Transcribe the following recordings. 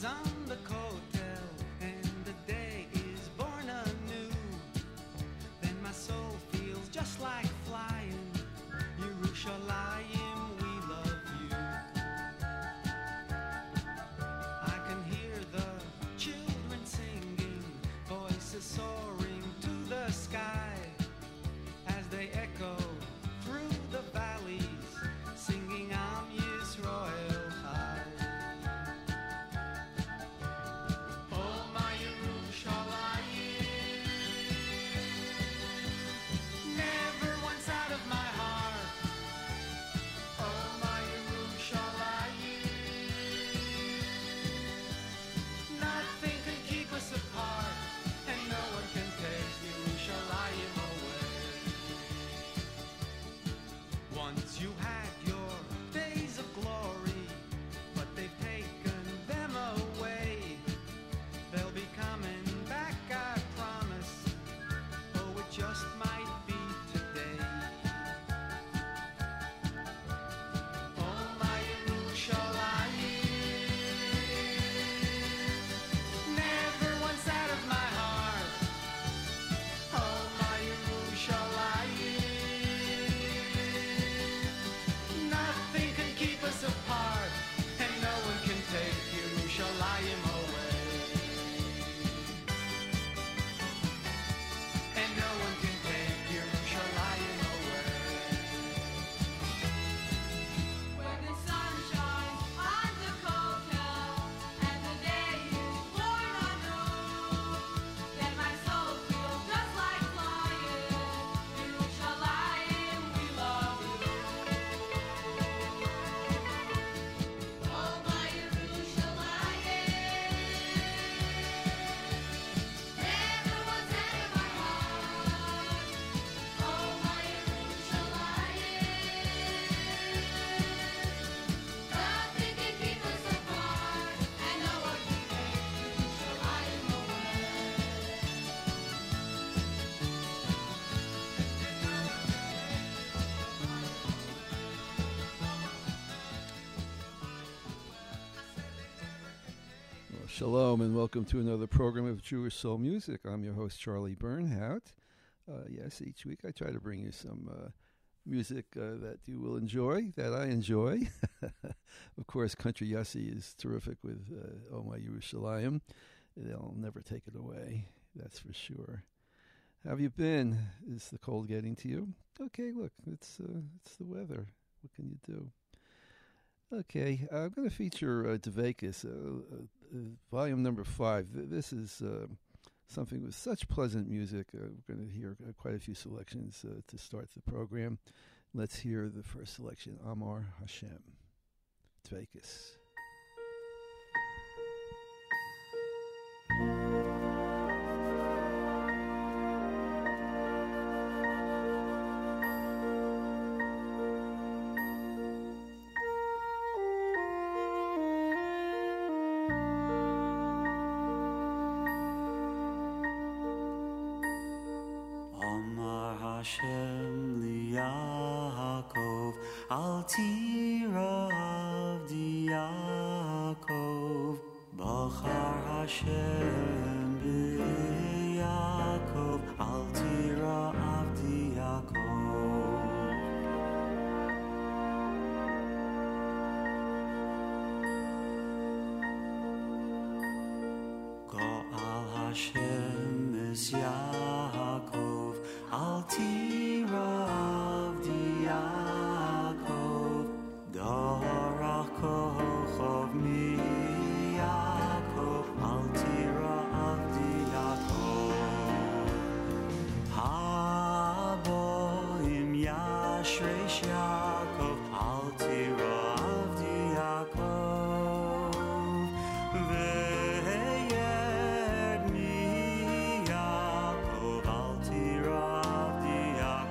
on the kotel and the day is born anew, then my soul feels just like flying. Yerushalayim, we love you. I can hear the children singing, voices soaring to the sky as they echo through the valleys, singing Am Yisrael Chai. Oh my Yerushalayim, never once out of my heart. Oh my Yerushalayim, nothing can keep us apart, and no one can take Yerushalayim away. Once you had your days of glory, but they've taken them away. They'll be coming back, I promise. Oh, it just might be today. Oh, my Yerushalayim, never once out of my heart. Oh, my Yerushalayim, nothing can keep us apart, and no one can take Yerushalayim away. And no one can take Yerushalayim away. When the sun shines on the kotel and the day is born anew, then my soul feels just like flying. Yerushalayim, we love you. Oh my Yerushalayim, never once out of my heart. Oh my Yerushalayim, nothing can keep us apart, and no one can take Yerushalayim away. Well, shalom and welcome to another program of Jewish Soul Music. I'm your host, Charlie Bernhout. Yes, each week I try to bring you some music that you will enjoy, that I enjoy. Of course, Country Yossi is terrific with Oh My Yerushalayim. They'll never take it away, that's for sure. How have you been? Is the cold getting to you? Okay, look, it's the weather. What can you do? Okay, I'm going to feature Dveikus, volume number 5. This is something with such pleasant music. We're going to hear quite a few selections to start the program. Let's hear the first selection, Amar Hashem, Dveikus. Amar Hashem liYaakov, al tira avdi Yaakov. Bachar Hashem b'Yaakov, al tira avdi Yaakov. Go'al Hashem es Yaakov, al tira avdi Yaakov. Dorach kochov mi Yaakov, al tira avdi Yaakov. Haboim yashresh Yaakov, al tira avdi Yaakov. Ve'yed mi Yaakov, al tira avdi Yaakov.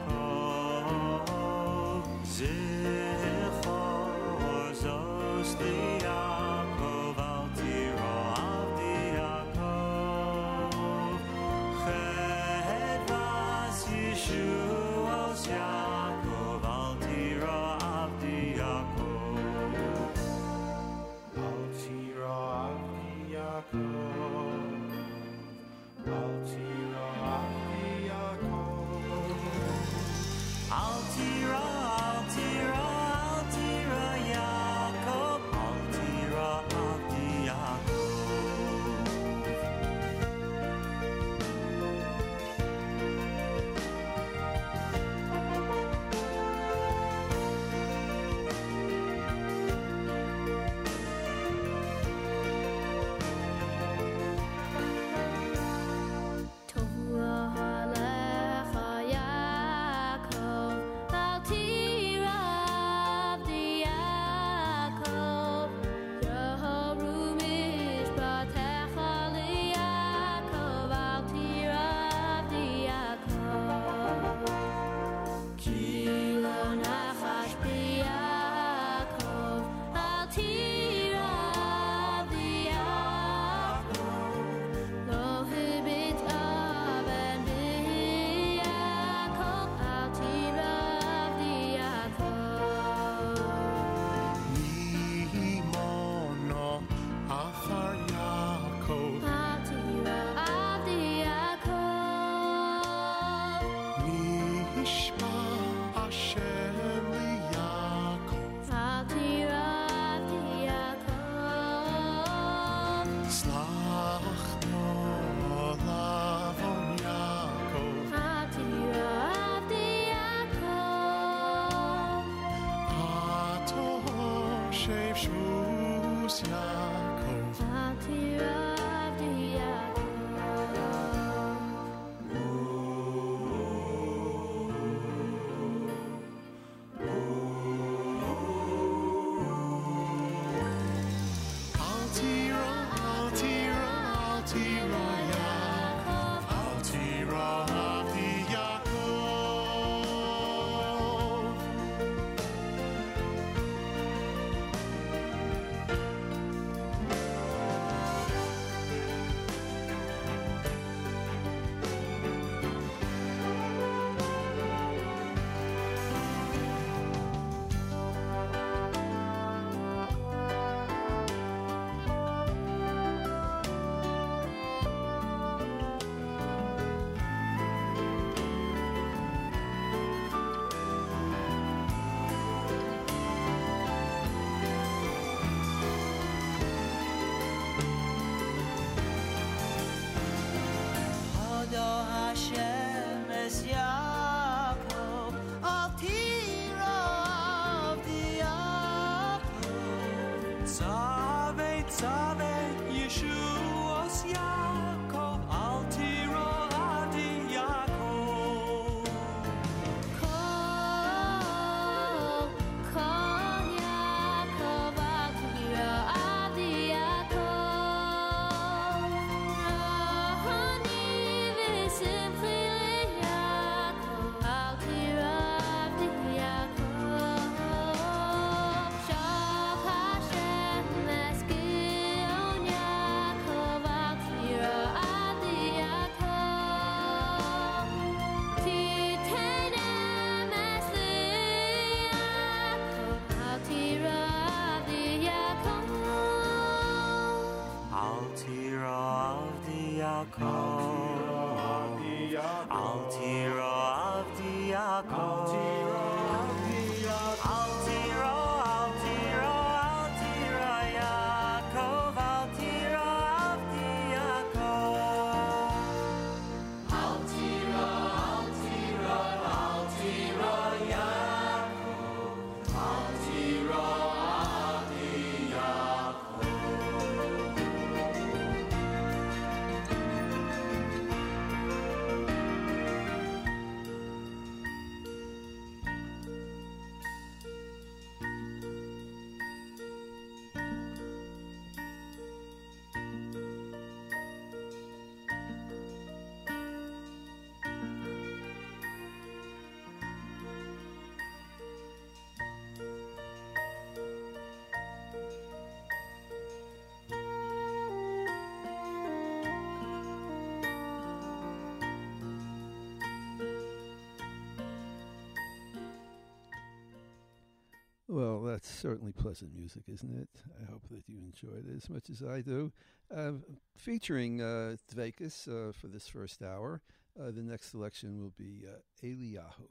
Well, that's certainly pleasant music, isn't it? I hope that you enjoyed it as much as I do. Featuring Dveikus for this first hour. The next selection will be Eliyahu.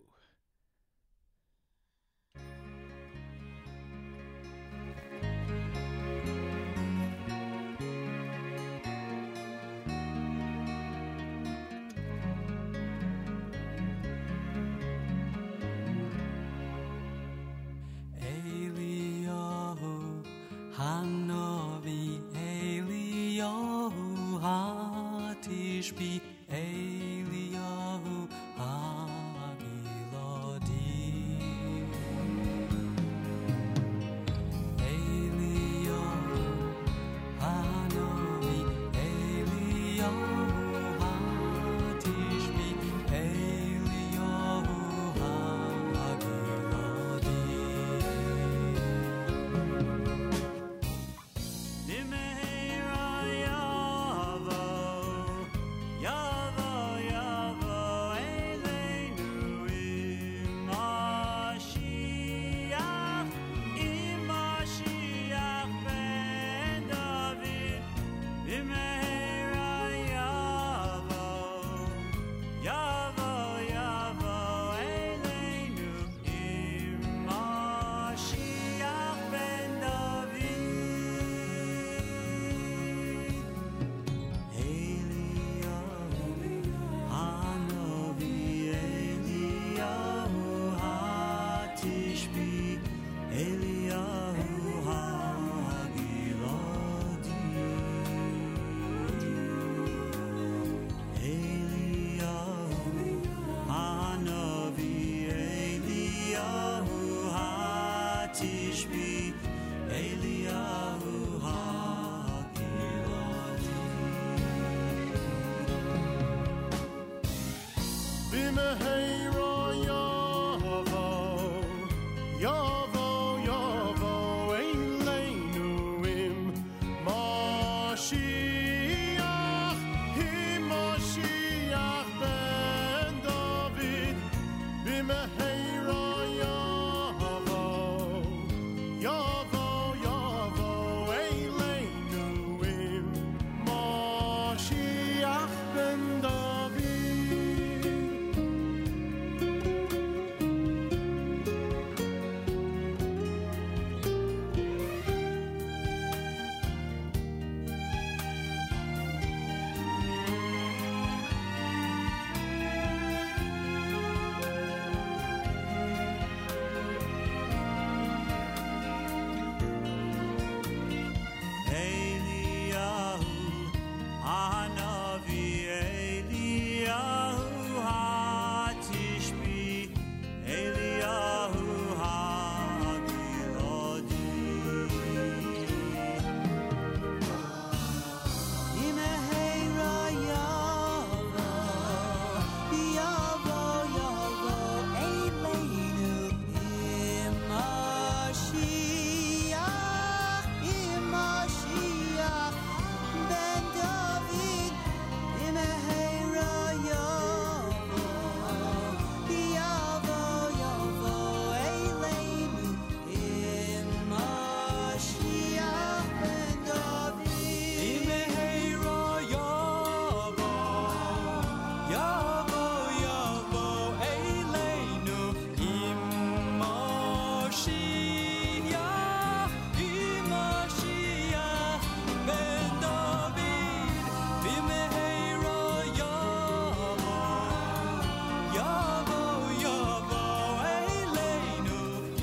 Eliyahu Hanavi Eliyahu Hatishbi Eliyahu Hagiladi Eliyahu Hanavi Eliyahu Hatishbi Eliyahu Hagiladi Nimeira Yavo, Yavo, Yavo, Eleinu Imashiach ben David. Nimeira Yavo, Yavo, Yavo, Eleinu Imashiach ben David. Eliyahu Hanavi Eliyahu Hatishbi Eliyahu Hagiladi Eliyahu Hanavi Eliyahu Hatishbi Eliyahu Hagiladi B'meheira Yavo, Yavo, Yavo, Eleinu im Mashiach, Mashiach ben David. B'meheira Yavo, Yavo, Yavo, Eleinu im Mashiach ben David. Eliyahu Hanavi Eliyahu Hatishbi Eliyahu Hagiladi Imeheira Yavo, Yavo, Yavo, Eleinu Imashiach ben David. Imeheira Yavo, Yavo, Yavo, Eleinu Imashiach ben David. Imeheira Yavo, Yavo, Yavo, Eleinu Imashiach ben David. B'meheira Yavo, Yavo, Yavo, Eleinu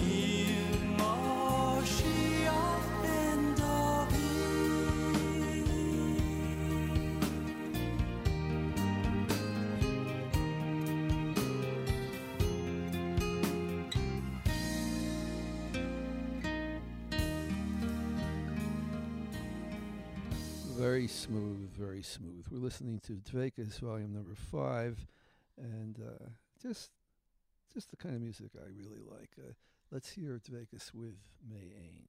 Imashiach ben David. Very smooth, very smooth. We're listening to Dveikus, volume number 5, and just the kind of music I really like. Let's hear Dveikus with Mayain.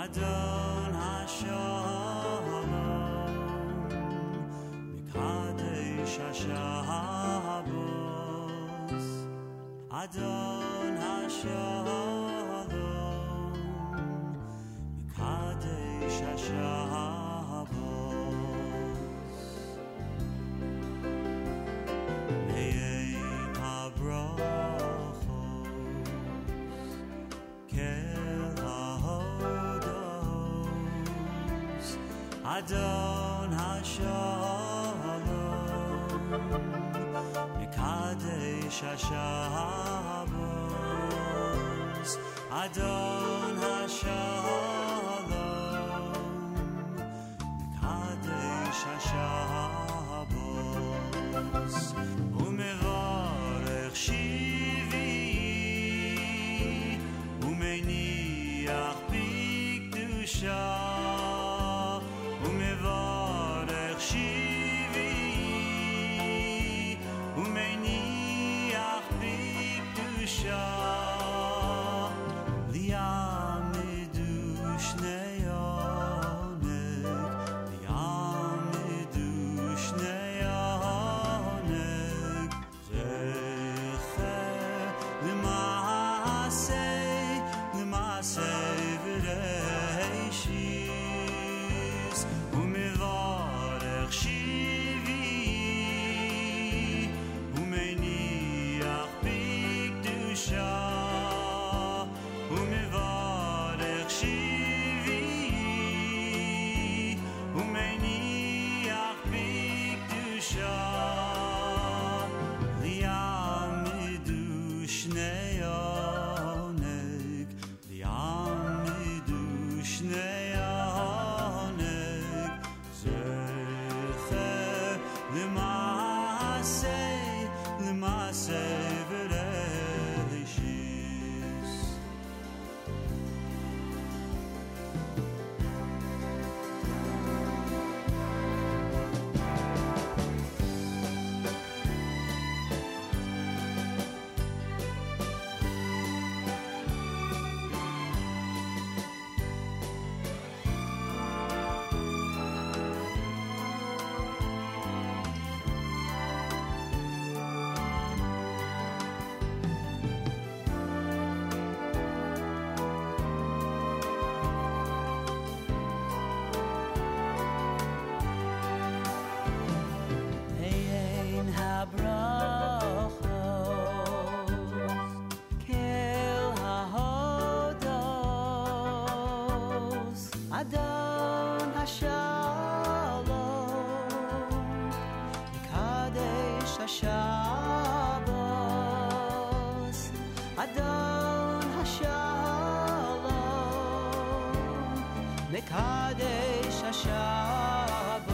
Adon HaShalom Mekadesh HaShabbos Adon HaShalom Mekadesh HaShabbos Me'ein HaBrachos Kel HaHodos Adon HaShalom Mekadesh HaShabbos Adon HaShalom Mekadesh HaShabbos Umevarech Shivi Umeniach B'Kedusha Umevarech Shivi Umeniach B'Kedusha Li'amidu Shnei Oneg Li'amidu Shnei Oneg Zecher L'maaseh v'reishis Umevarech Shivi Umeniach B'Kedusha Umevarech Shivi Umeniach B'Kedusha Li'amidu Shnei Oneg Li'amidu Shnei Oneg Zecher L'maaseh v'reishis Ein habrachos kel hahodos Adon HaShalom Mekadesh HaShabbos Adon HaShalom Mekadesh HaShabbos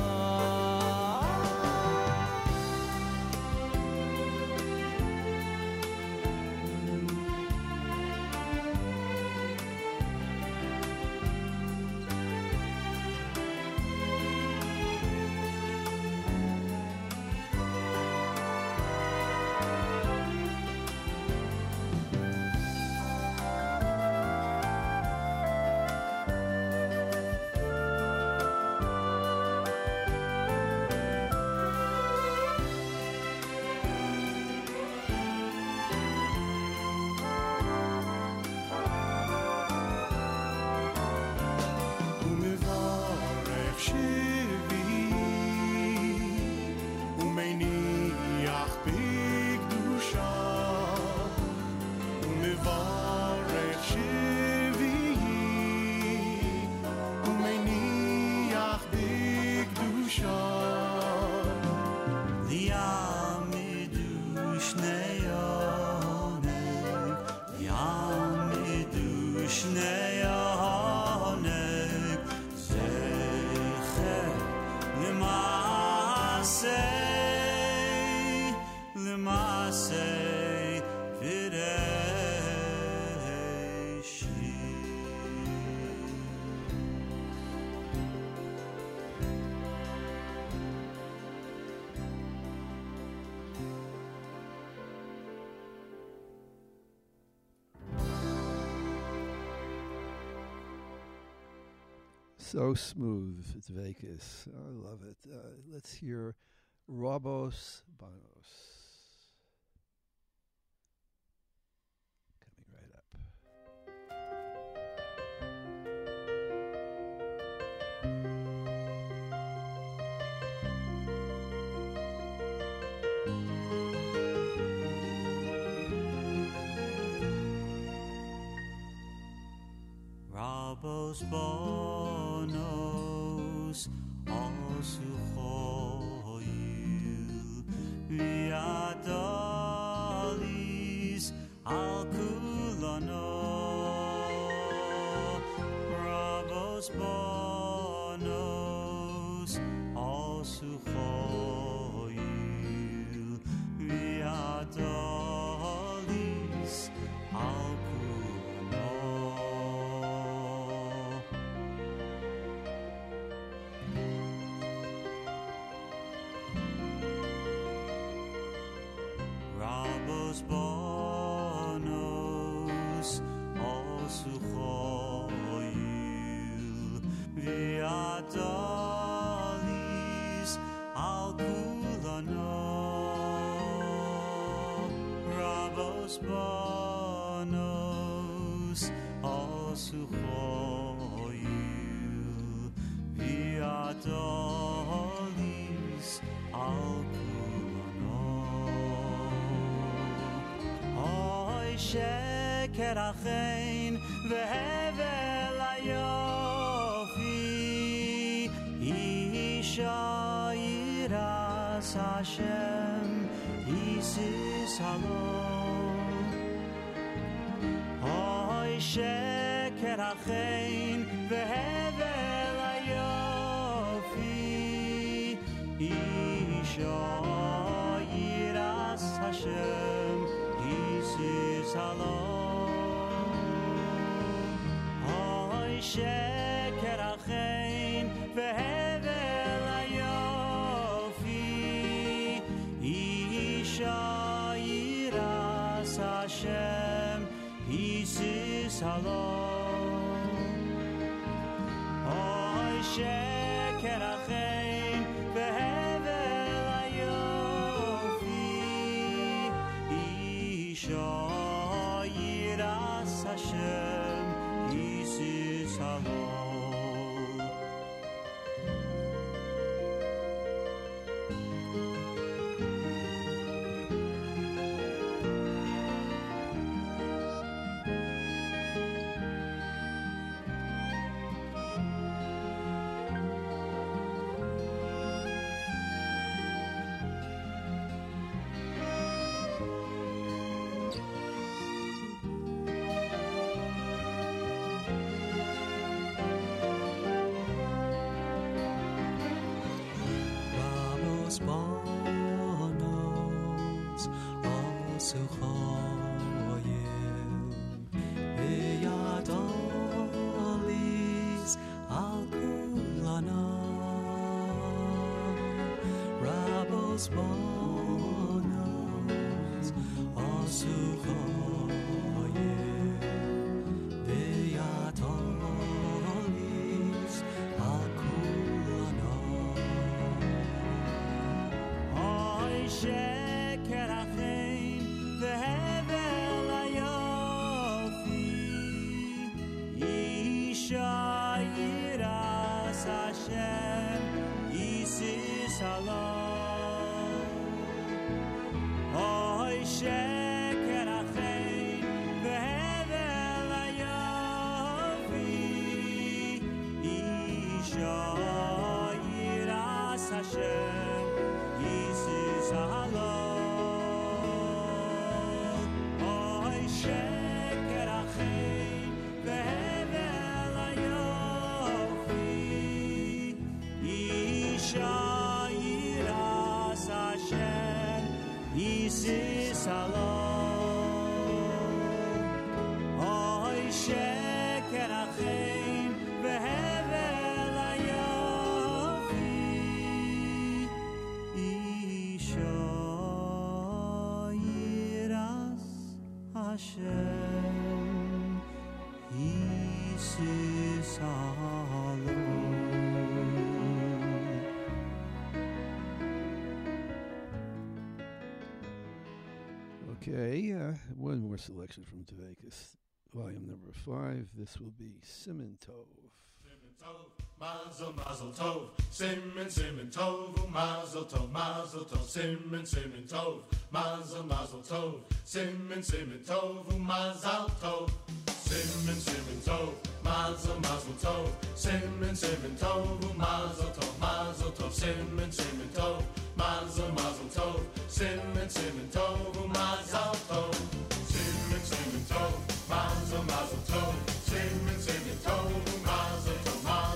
So smooth. It's Vegas. I love it. Let's hear Robos Bonos. Coming right up. Rabos bonos alsuchoyu viadalis al kulano. Rabos bonos alsuchoyu viadalis al Rabos bonos alsuchoyu viadalis al kulano. Rabos bonos alsuchoyu viadalis al שקר החן והבל היופי אישה ירס השם איסיס הלום אוי שקר החן והבל היופי אישה ירס השם איסיס הלום אוי שקר החן והבל היופי אישה ירס השם איסיס הלום אוי שקר החן והבל היופי אישה ירס השם איסיס הלום bonos alsuchoyim viadalis al kulano. Rabos bonos alsuchoyim viadalis al kulano. שקר החן והבל היופי אישה ירס השם איסיס הלום אוי שקר החן והבל היופי אישה ירס השם שקר החן והבל היופי אישה ירס השם איסיס הלום אוי שקר החן והבל היופי אישה ירס השם איסיס הלום Okay, one more selection from Tvekis, volume number 5. This will be Simon Tov. Mazel, mazel tov, simon, simon tov, mazel tov, simon, simon tov, mazel, mazel tov, simon, simon tov, mazel tov, simon, simon tov, mazel, mazel tov, simon, simon tov, mazel tov, simon, simon tov, mazel, mazel tov, simon, simon tov, mazel tov, simon, simon tov, mazel, mazel tov, simon, simon tov, mazel tov.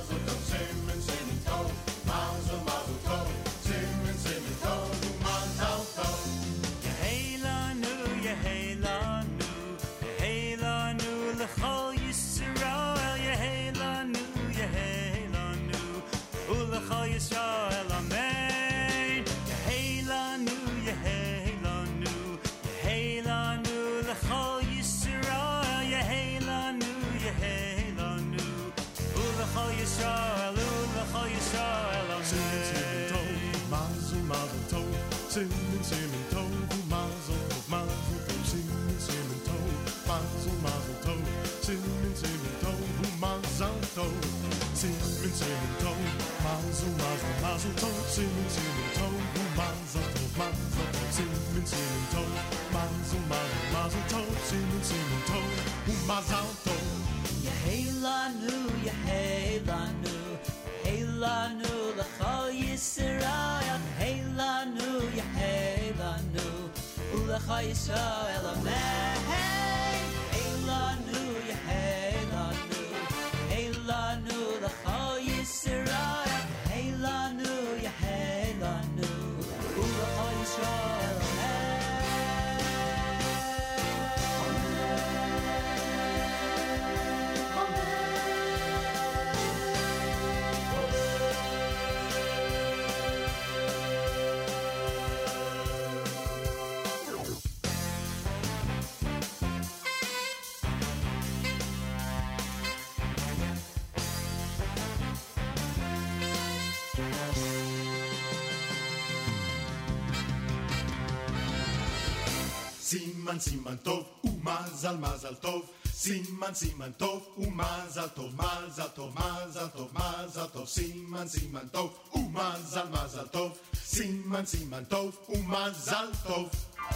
Simon, Simon Tov, mazel tov, mazel tov, Simon, Simon Tov, mazel, mazel tov, Simon, Simon Tov, mazel tov, Simon, Simon Tov, mazel, mazel, mazel tov, Simon, Simon Tov, mazel tov, mazel tov, Simon, Simon Tov, mazel, mazel, mazel tov, Simon, Simon Tov, mazel tov. Yehelanu, Yehelanu, Yehelanu, L'chol Yisrael, Yehelanu, Yehelanu, U'L'chol Yisrael, Amen. Yehelanu, Yehelanu, Yehelanu, L'chol Yisrael, Yehelanu, Yehelanu, U'L'chol Yisrael, Amen. Siman, Siman Tov, umazal, mazal tov. Siman, Siman Tov, umazal tov, mazal tov, mazal tov, mazal tov. Siman, Siman Tov, umazal, mazal tov. Siman, Siman Tov, umazal tov.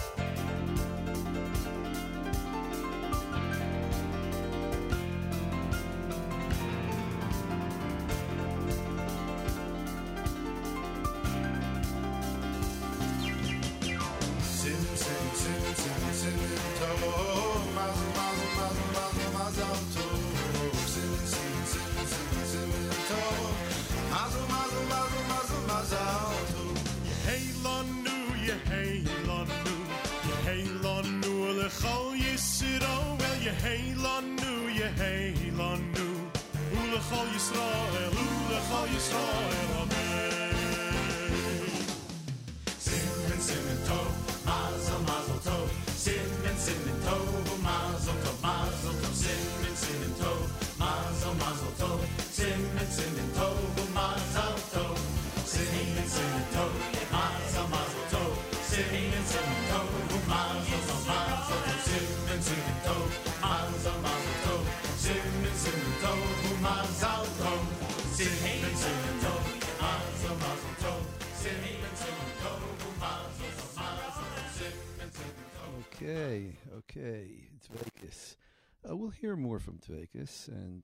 U'L'chol Yisrael, U'L'chol Yisrael, Amen. Simon, Simon Tov, mazel, mazel tov, Simon, Simon Tov, mazel tov, mazel tov, Simon, Simon Tov, mazel, mazel tov, Simon, Simon Tov, mazel tov, Simon, Simon Tov, mazel, mazel tov, Simon, Simon Tov, mazel tov, mazel tov, Simon, Simon Tov, mazel, mazel tov, Simon, Simon Tov, mazel tov, Simon, Simon Tov, mazel, mazel tov, Simon, Simon Tov, mazel tov, mazel tov, Simon, Simon Tov. Okay, it's Vegas. We'll hear more from Tvekis, and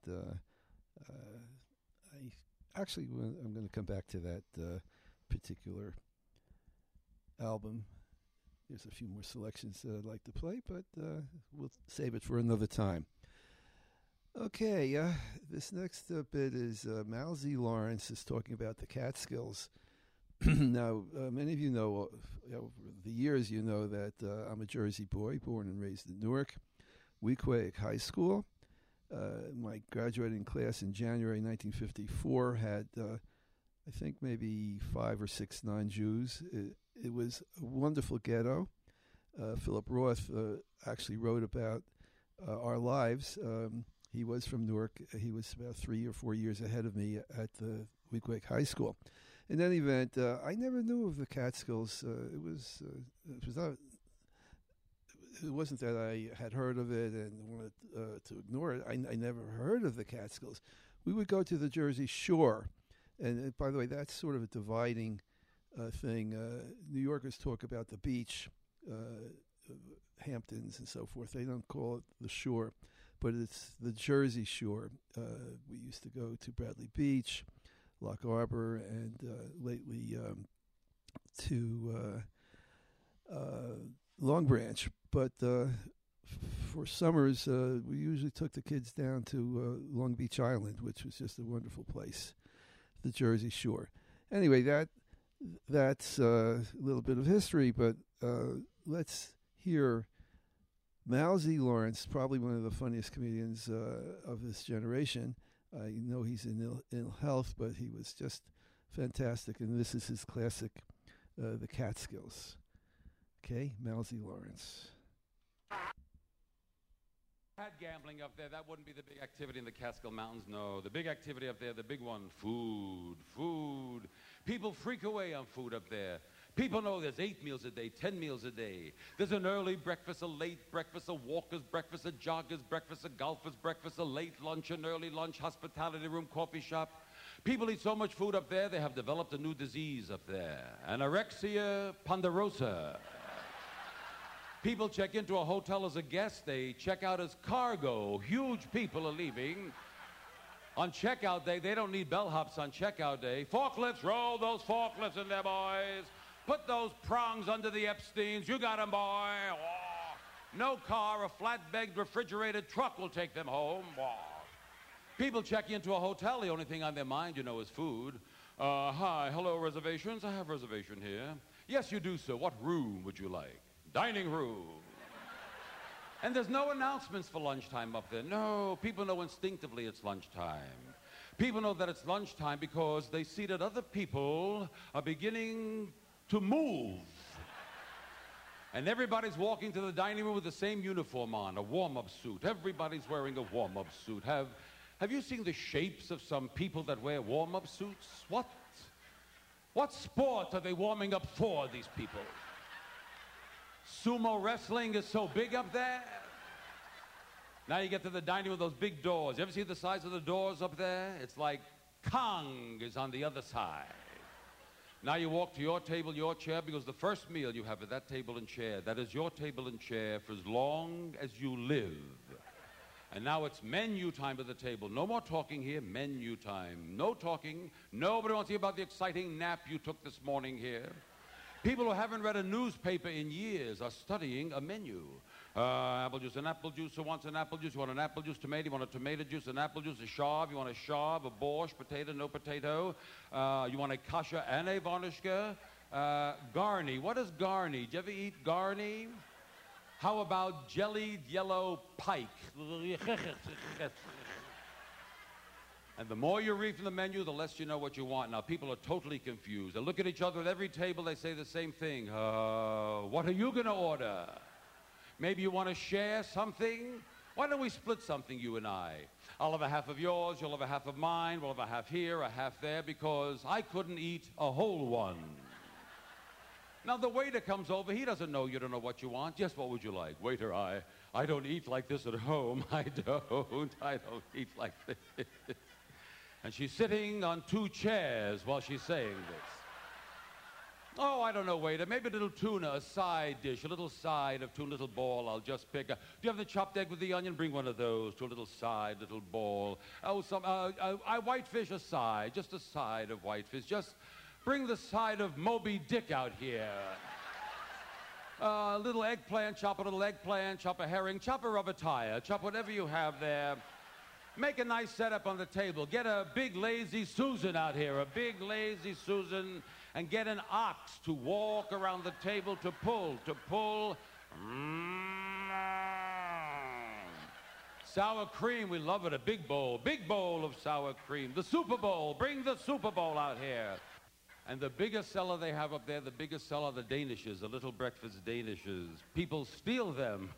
I'm going to come back to that particular album. There's a few more selections that I'd like to play, but we'll save it for another time. Okay, this next bit is Malzy Lawrence is talking about the Catskills. Now, many of you know, over the years, you know that I'm a Jersey boy, born and raised in Newark, Weequahic High School. My graduating class in January 1954 had, I think, maybe 5 or 6 non-Jews. It was a wonderful ghetto. Philip Roth actually wrote about our lives. He was from Newark. He was about 3 or 4 years ahead of me at the Weequahic High School. In any event, I never knew of the Catskills. It was it wasn't that I had heard of it and wanted to ignore it. I never heard of the Catskills. We would go to the Jersey Shore, and by the way, that's sort of a dividing thing. New Yorkers talk about the beach, Hamptons and so forth. They don't call it the shore, but it's the Jersey Shore. We used to go to Bradley Beach, Lock Harbor, and lately to Long Branch. But for summers, we usually took the kids down to Long Beach Island, which was just a wonderful place, the Jersey Shore. Anyway, that's a little bit of history, but let's hear Mousy Lawrence, probably one of the funniest comedians of this generation. I know he's in ill health, but he was just fantastic, and this is his classic, The Catskills. Okay, Mousy Lawrence. Had gambling up there, that wouldn't be the big activity in the Catskill Mountains. No, the big activity up there, the big one, food. People freak away on food up there. People know there's 8 meals a day, 10 meals a day. There's an early breakfast, a late breakfast, a walker's breakfast, a jogger's breakfast, a golfer's breakfast, a late lunch, an early lunch, hospitality room, coffee shop. People eat so much food up there, they have developed a new disease up there, anorexia ponderosa. People check into a hotel as a guest, they check out as cargo. Huge people are leaving. On checkout day, they don't need bellhops on checkout day. Forklifts, roll those forklifts in there, boys. Put those prongs under the Epsteins. You got 'em, boy. Oh. No car, a flatbed refrigerated truck will take them home. Oh. People check into a hotel. The only thing on their mind, you know, is food. Hi, hello, reservations? I have a reservation here. Yes, you do, sir. What room would you like? Dining room. And there's no announcements for lunchtime up there. No, people know instinctively it's lunchtime. People know that it's lunchtime because they see that other people are beginning to move. And everybody's walking to the dining room with the same uniform on, a warm-up suit. Everybody's wearing a warm-up suit. Have you seen the shapes of some people that wear warm-up suits? What sport are they warming up for, these people? Sumo wrestling is so big up there. Now you get to the dining room with those big doors. You ever see the size of the doors up there? It's like Kong is on the other side. Now you walk to your table, your chair, because the first meal you have at that table and chair, that is your table and chair for as long as you live. And now it's menu time at the table. No more talking here, menu time. No talking. Nobody wants to hear about the exciting nap you took this morning here. People who haven't read a newspaper in years are studying a menu. Apple juice, an apple juice. Who wants an apple juice? You want an apple juice, tomato? You want a tomato juice, an apple juice, a sharb? You want a sharb, a borscht, potato, no potato? You want a kasha and a varnishka? Garni. What is garni? Did you ever eat garni? How about jellied yellow pike? And the more you read from the menu, the less you know what you want. Now, people are totally confused. They look at each other at every table. They say the same thing. What are you going to order? Maybe you want to share something? Why don't we split something, you and I? I'll have a half of yours. You'll have a half of mine. We'll have a half here, a half there, because I couldn't eat a whole one. Now, the waiter comes over. He doesn't know you don't know what you want. Yes, what would you like? Waiter, I don't eat like this at home. I don't eat like this. And she's sitting on 2 chairs while she's saying this. Oh, I don't know, waiter. Maybe a little tuna, a side dish, a little side of tuna, little ball. I'll just pick. Do you have the chopped egg with the onion? Bring one of those to a little side, little ball. Oh, whitefish, a side, just a side of whitefish. Just bring the side of Moby Dick out here. A little eggplant, chop a little eggplant, chop a herring, chop a rubber tire, chop whatever you have there. Make a nice setup on the table. Get a big lazy Susan out here, a big lazy Susan, and get an ox to walk around the table to pull. Sour cream, we love it, a big bowl of sour cream. The Super Bowl, bring the Super Bowl out here. And the biggest seller they have up there, the biggest seller, the Danishes, the little breakfast Danishes. People steal them.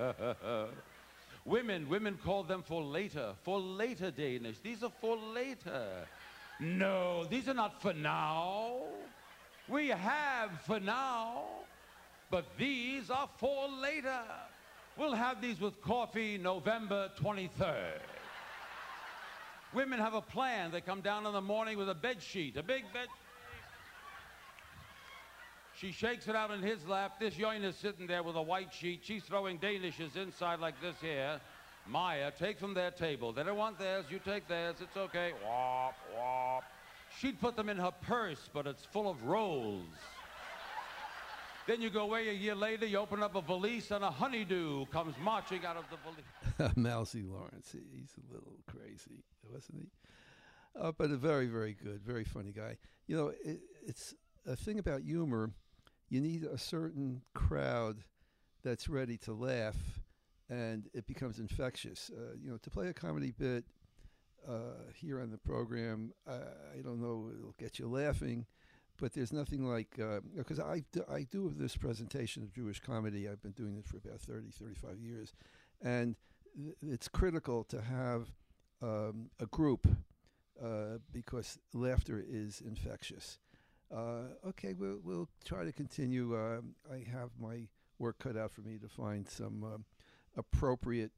Women call them for later Danish. These are for later. No, these are not for now. We have for now. But these are for later. We'll have these with coffee November 23rd. Women have a plan. They come down in the morning with a bed sheet, a big bed. She shakes it out in his lap. This yoin is sitting there with a white sheet. She's throwing Danishes inside like this here. Maya, take from their table. They don't want theirs. You take theirs. It's okay. Wop, wop. She'd put them in her purse, but it's full of rolls. Then you go away a year later, you open up a valise, and a honeydew comes marching out of the valise. Mousy Lawrence, he's a little crazy, wasn't he? But a very, very good, very funny guy. You know, it's a thing about humor. You need a certain crowd that's ready to laugh, and it becomes infectious. You know, to play a comedy bit here on the program, I don't know, it'll get you laughing, but there's nothing like, because I do this presentation of Jewish comedy. I've been doing it for about 30, 35 years, and it's critical to have a group because laughter is infectious. Okay, we'll try to continue. I have my work cut out for me to find some appropriate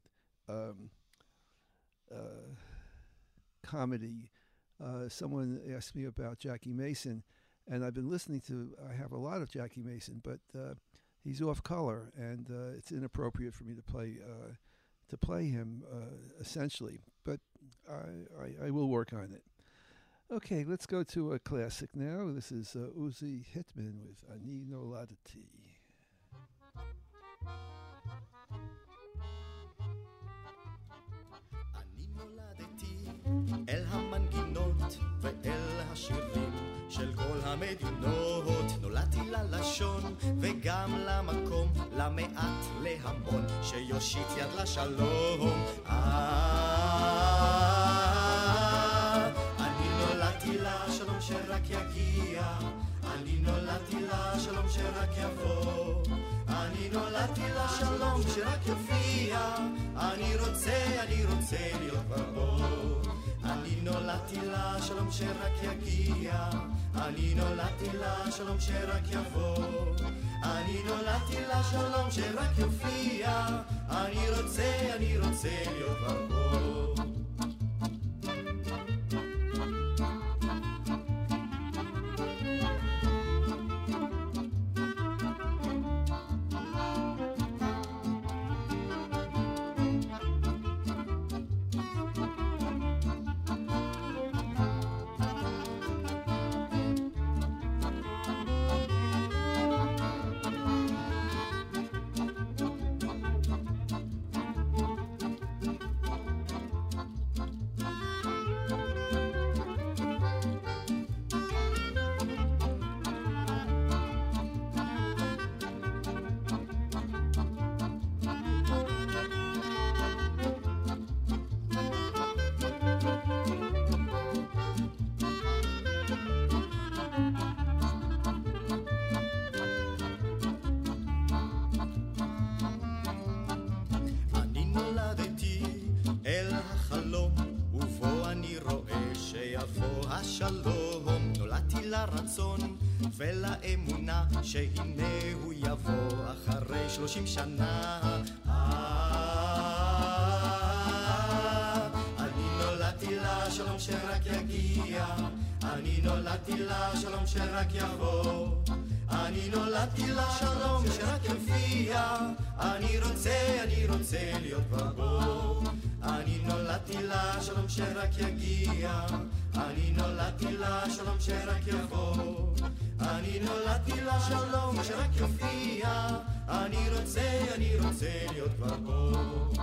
comedy. Someone asked me about Jackie Mason, and I've been listening to, I have a lot of Jackie Mason, but he's off color, and it's inappropriate for me to play him, essentially. But I will work on it. Okay, let's go to a classic now. This is Uzi Hitman with Ani Noladati. אני נולדתי אל המנגינות ואל השירים של כל המדינות. נולדתי ללשון וגם למקום, למעט להמון, שיושיט יד לשלום. אני נולדתי לשלום שרק יגיע, אני נולדתי לשלום שרק יבוא, אני נולדתי לשלום שרק יופיע, אני רוצה להיות בו. אני נולדתי לשלום שרק יגיע, אני נולדתי לשלום שרק יבוא, אני נולדתי לשלום שרק יופיע, אני רוצה להיות בו. השלום, נולדתי לרצון ולאמונה שהנה הוא יבוא אחרי 30 שנה. אני נולדתי לשלום שרק יגיע, אני נולדתי לשלום שרק יבוא, אני נולדתי לשלום שרק יופיע, אני רוצה להיות בו. אני נולדתי לשלום שרק יגיע, אני נולדתי לשלום שרק יבוא, אני נולדתי לשלום שרק יופיע, אני רוצה להיות בו.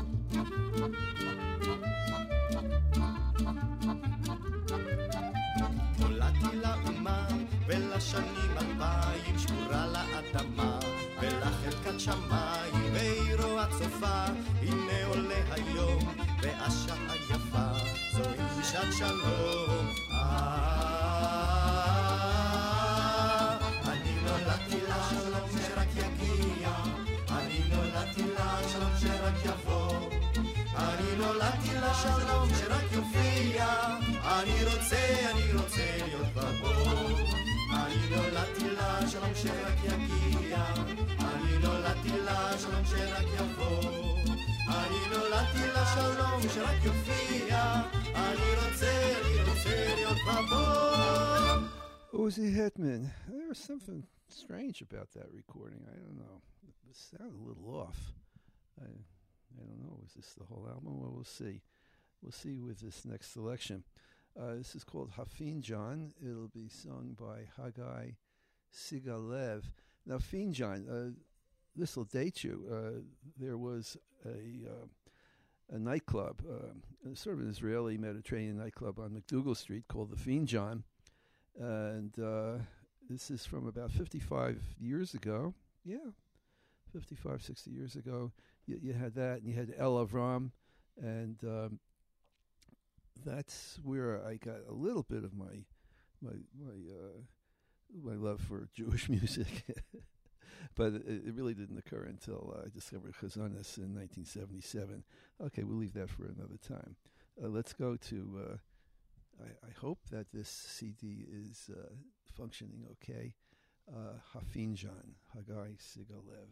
נולדתי לאומה ולשנים 2000, שמורה לאדמה ולחלקת שמיים, בעירו הצופה הנה עולה היום, והשעה יפה זוהי פגישת שלום. אני נולדתי לשלום שרק יגיע, אני נולדתי לשלום שרק יבוא, אני נולדתי לשלום שרק יופיע, אני רוצה להיות בו. אני נולדתי לשלום שרק יגיע, אני שרק יופיע, אני רוצה להיות בבור. Ozzy Hetman. There was something strange about that recording. I don't know. It sounded a little off. I don't know. Was this the whole album? Well, we'll see. We'll see with this next selection. This is called Hafinjan. It'll be sung by Haggai Sigalev. Now, Finjan, this will date you. There was a nightclub, sort of an Israeli Mediterranean nightclub on McDougal Street called the Finjan. And this is from about 55 years ago. Yeah, 55, 60 years ago. You had that, and you had El Avram, and that's where I got a little bit of my love for Jewish music. But it really didn't occur until I discovered Chazonis in 1977. Okay, we'll leave that for another time. Let's go to... I hope that this CD is functioning okay. Hafinjan, Haggai Sigalev.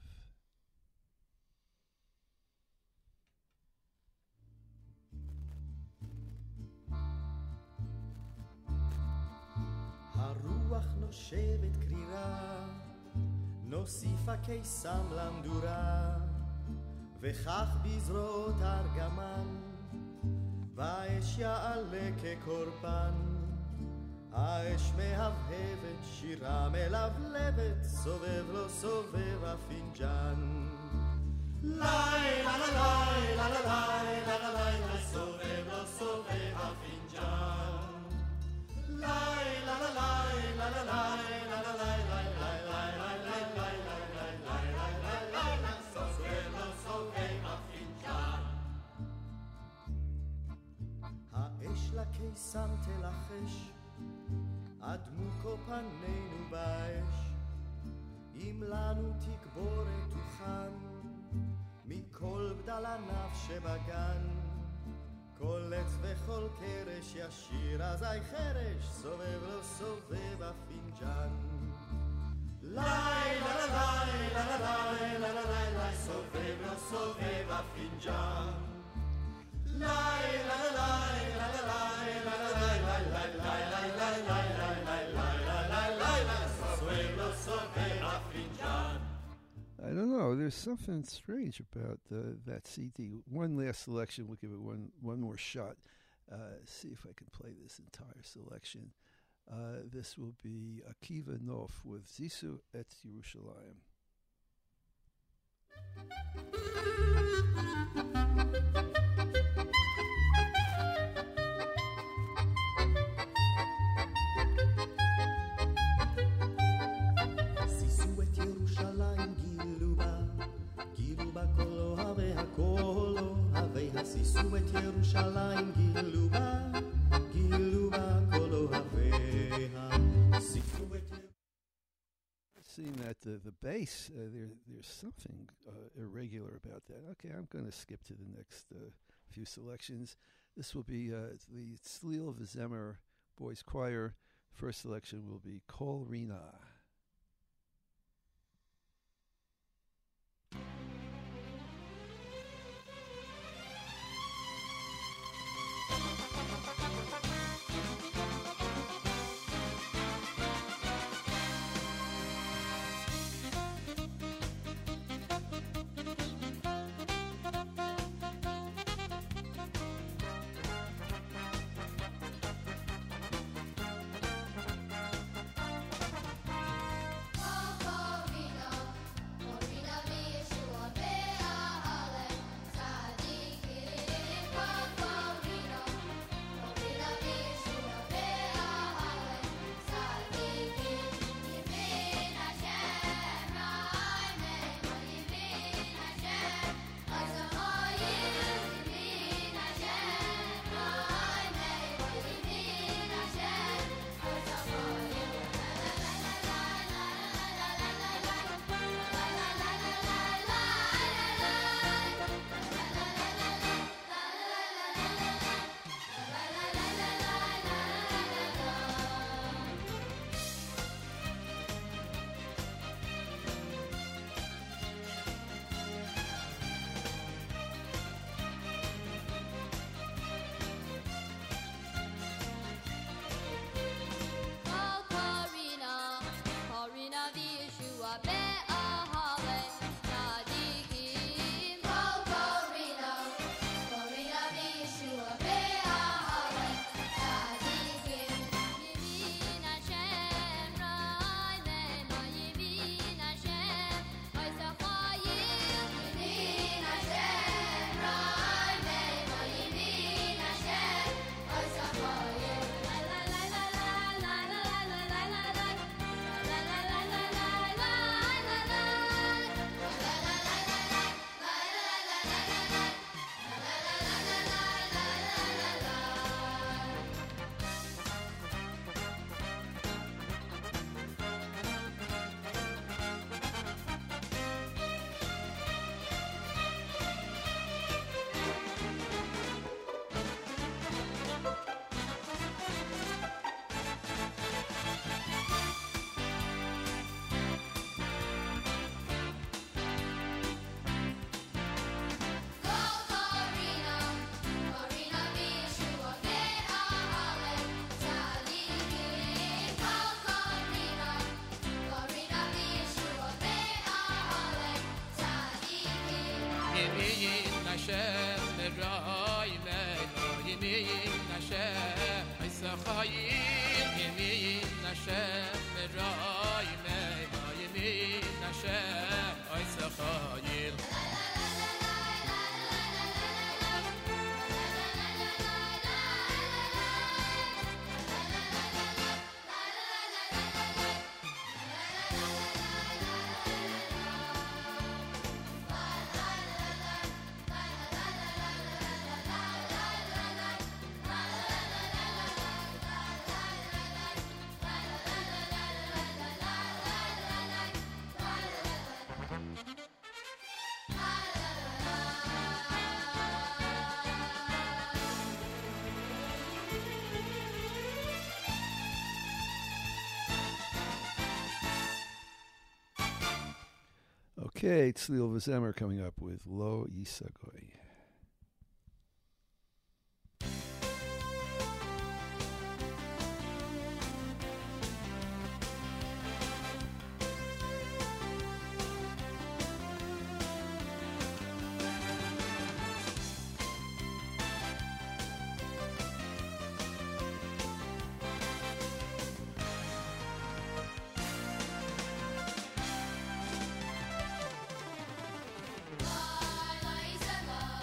הרוח נושבת קרירה, נוסיפה קיסם למדורה, וכך בזרועות ארגמן, והאש יעלה כקורבן. האש מהבהבת, שירה מלבלבת, סובב לו סובב הפינג'ן. לילה לילה לילה לילה לילה, סובב לו סובב הפינג'ן. לילה לילה לילה לילה לילה, סובב לו סובב הפינג'ן. האש לקיסם תלחש, עדמוקו פנינו באש, אם לנו תגבורת תוכן, מכל בדל ענף שבגן, כל עץ וכל קרש ישיר, אזי חרש, סובב לו סובב הפינג'ן. לילה לילה לילה לילה, סובב לו סובב הפינג'ן. לילה לילה לילה לילה לילה, סובב לו סובב הפינג'ן. I don't know. There's something strange about that CD. One last selection. We'll give it one more shot. See if I can play this entire selection. This will be Akiva Nof with Zisu et Yerushalayim. שישו את ירושלים גילו בה, גילו בה כל אוהבי הכל אוהבי. שישו את ירושלים גילו בה, גילו בה כל אוהביה. שישו את Seeing that the bass, there's something irregular about that. Okay, I'm going to skip to the next few selections. This will be the Tzlil V'Zemer Boys Choir. First selection will be Kol Rina. Thank Yemin Hashem Meroimei Yemin Hashem Isachayim Yemin Hashem Meroimei Yemin Hashem Isachayim Okay, Tzliel V'Zemer coming up with Lo Yisagoy. Lo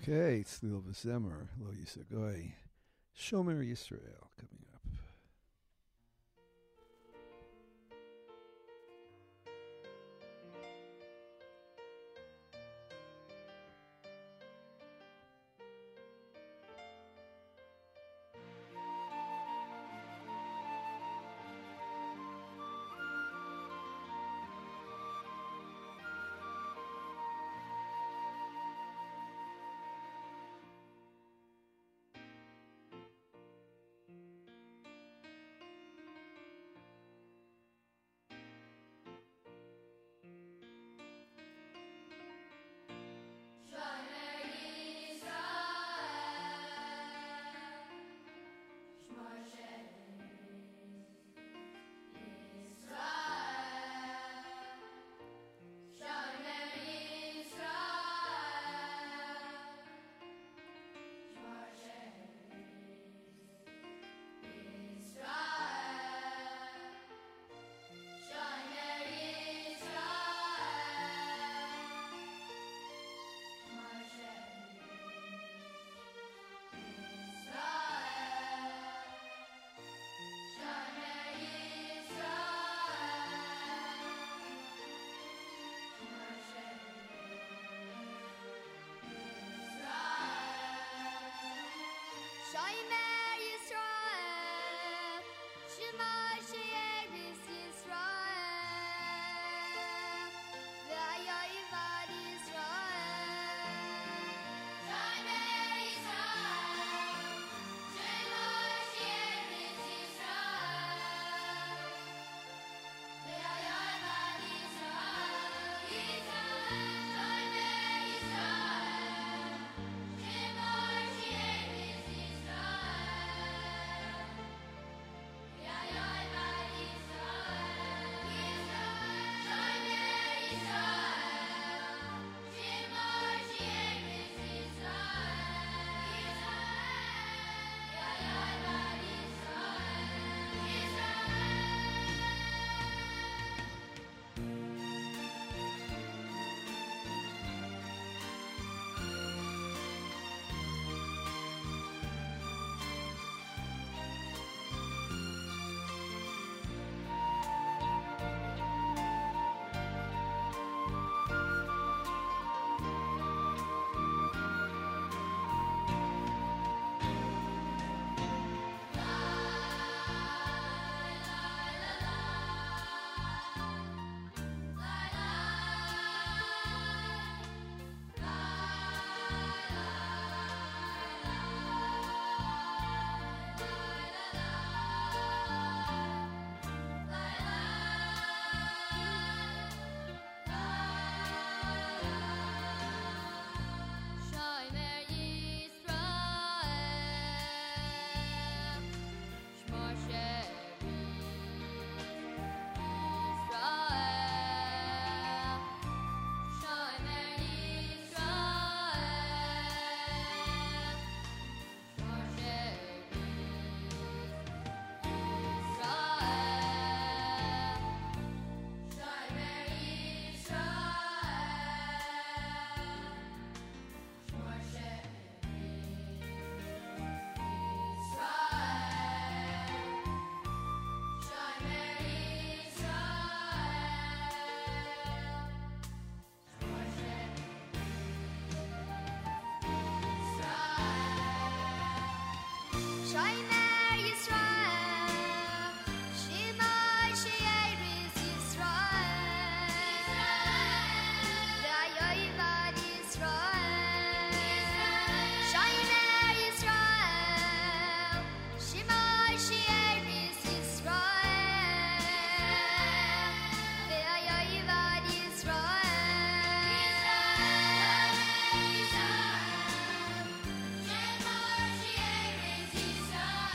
Okay, Tzlil V'Zemer, Lo Yisagoy, Shomer Yisrael coming up. Shomer Yisrael, Shema She'eris Yisrael, V'ayoivad Yisrael. Shomer Yisrael, Shema She'eris Yisrael, V'ayoivad Yisrael. Shomer Yisrael, Shema She'eris Yisrael, V'ayoivad Yisrael. Shomer Yisrael, Shema She'eris Yisrael, V'ayoivad Shomer Yisrael, Shema She'eris Yisrael. Shomer Yisrael, Shema She'eris Yisrael. Shomer Shomer Yisrael, Shema She'eris Yisrael, V'ayoivad Yisrael. Shomer Yisrael, Shema She'eris Yisrael, V'ayoivad Yisrael. Shema She'eris Yisrael.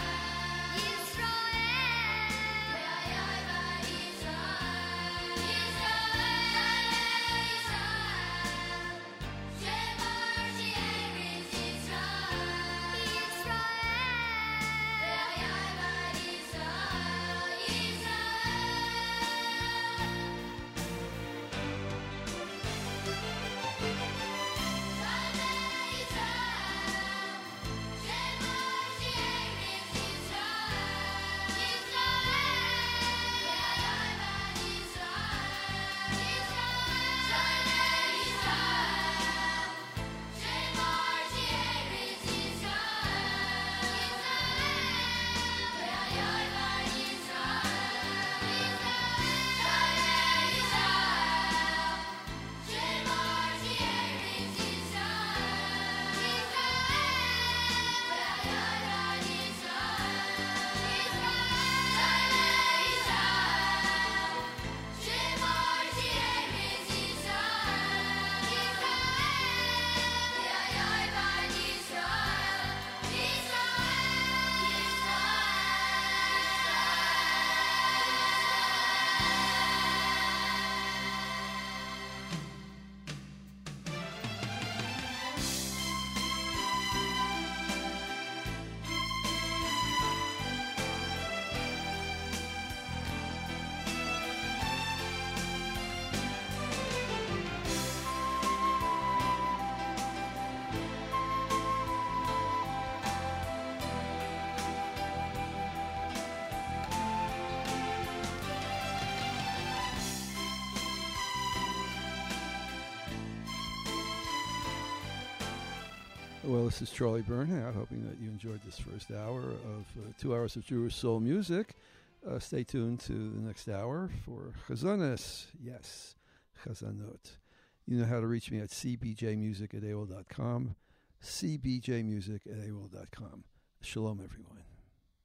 Well, this is Charlie Bernhardt, hoping that you enjoyed this first hour of 2 hours of Jewish soul music. Stay tuned to the next hour for Chazanas. Yes, Chazanot. You know how to reach me at cbjmusic@aol.com, cbjmusic@aol.com. Shalom, everyone.